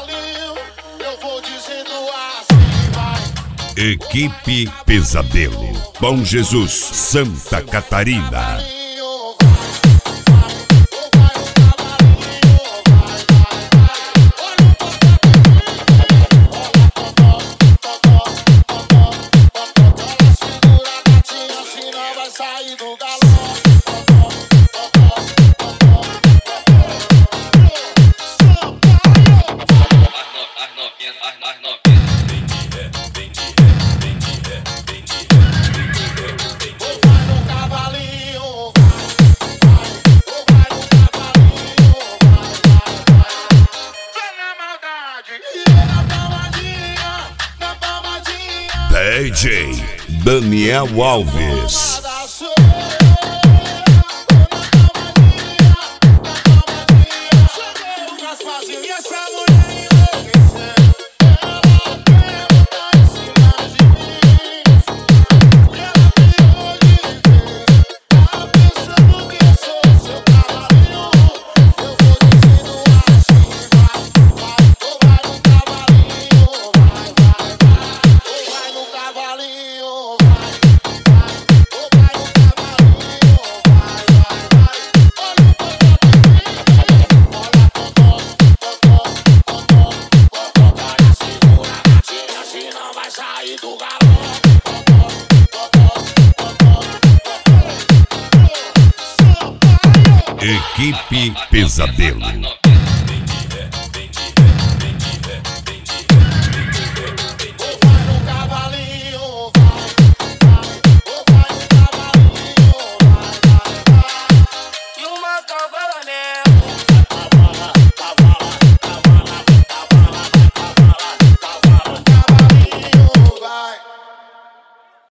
cavalinho, eu vou dizendo assim, vai. Equipe Pesadelo, Bom Jesus, Santa Catarina. Sair do galão. Vai no cavalinho, vai no cavalinho, vai na maldade e na palmadinha. DJ Daniel Alves. Sair do galão. Equipe Pesadelo.